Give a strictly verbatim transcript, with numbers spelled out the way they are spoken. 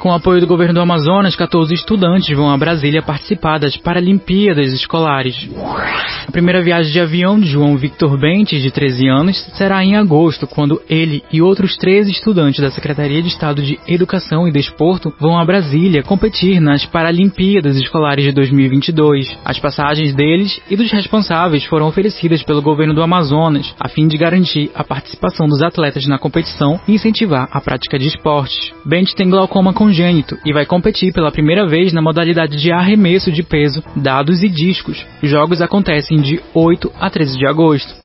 Com o apoio do governo do Amazonas, quatorze estudantes vão a Brasília participar das Paralimpíadas Escolares. A primeira viagem de avião de João Victor Bentes, de treze anos, será em agosto, quando ele e outros treze estudantes da Secretaria de Estado de Educação e Desporto vão a Brasília competir nas Paralimpíadas Escolares de dois mil e vinte e dois. As passagens deles e dos responsáveis foram oferecidas pelo governo do Amazonas, a fim de garantir a participação dos atletas na competição e incentivar a prática de esportes. Bentes tem glaucoma congênito e vai competir pela primeira vez na modalidade de arremesso de peso, dados e discos. Os jogos acontecem de oito a treze de agosto.